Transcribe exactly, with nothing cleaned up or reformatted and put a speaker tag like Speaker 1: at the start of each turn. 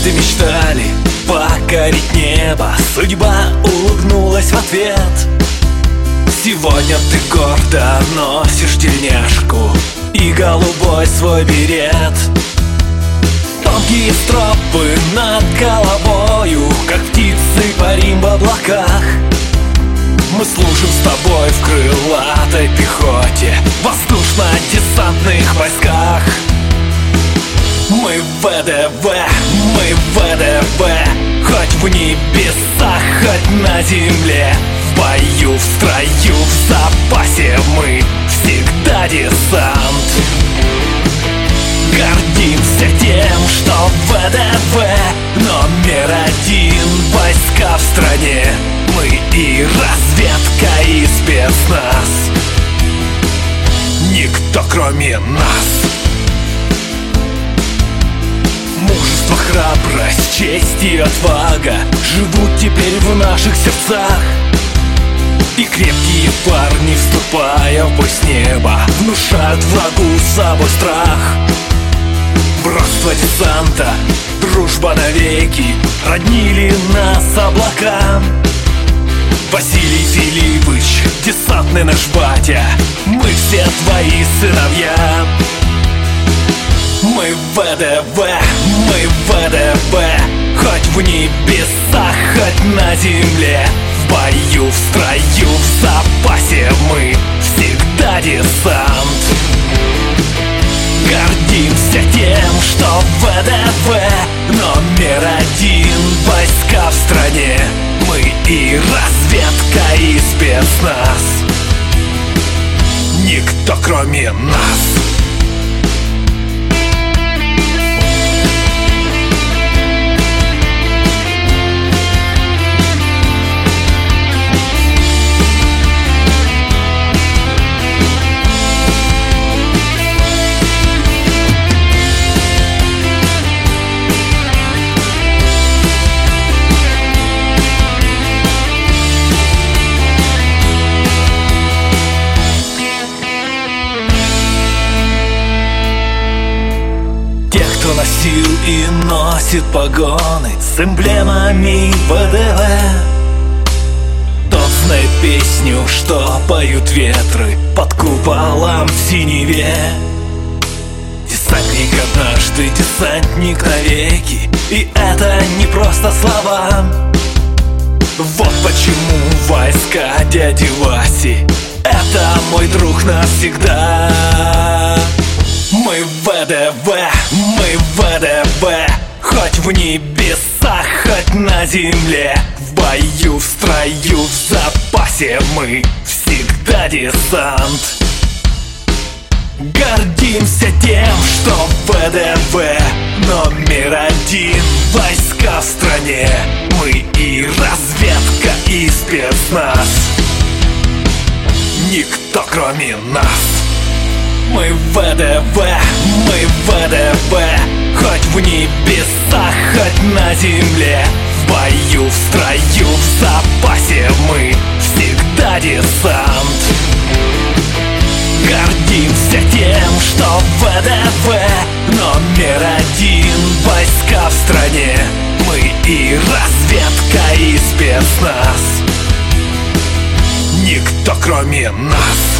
Speaker 1: Однажды мечтали покорить небо, судьба улыбнулась в ответ. Сегодня ты гордо носишь тельняшку и голубой свой берет. Тонкие стропы над головою, как птицы парим в облаках. Мы служим с тобой в крылатой пехоте, в воздушно-десантных войсках. Мы ВДВ, мы ВДВ, хоть в небесах, хоть на земле. В бою, в строю, в запасе мы всегда десант. Гордимся тем, что ВДВ номер один, войска в стране. Мы и разведка, и спецназ, никто кроме нас. Мужество, храбрость, честь и отвага живут теперь в наших сердцах. И крепкие парни, вступая в бой с неба, внушают врагу с собой страх. Братство десанта, дружба навеки роднили нас облака. Василий Филиппович, десантный наш батя, мы все твои сыновья. Мы ВДВ, мы ВДВ, хоть в небесах, хоть на земле. В бою, в строю, в запасе мы всегда десант. Гордимся тем, что ВДВ номер один, войска в стране. Мы и разведка, и спецназ, никто кроме нас. Кто носил и носит погоны с эмблемами ВДВ, тот знает песню, что поют ветры под куполом в синеве. Десантник однажды, десантник навеки, и это не просто слова. Вот почему войска дяди Васи — это мой друг навсегда. Мы ВДВ, мы ВДВ, хоть в небесах, хоть на земле. В бою, в строю, в запасе мы всегда десант. Гордимся тем, что ВДВ номер один, войска в стране. Мы и разведка, и спецназ, никто кроме нас. Мы ВДВ, мы ВДВ, хоть в небесах, хоть на земле. В бою, в строю, в запасе мы всегда десант. Гордимся тем, что ВДВ номер один, войска в стране. Мы и разведка, и спецназ, никто кроме нас.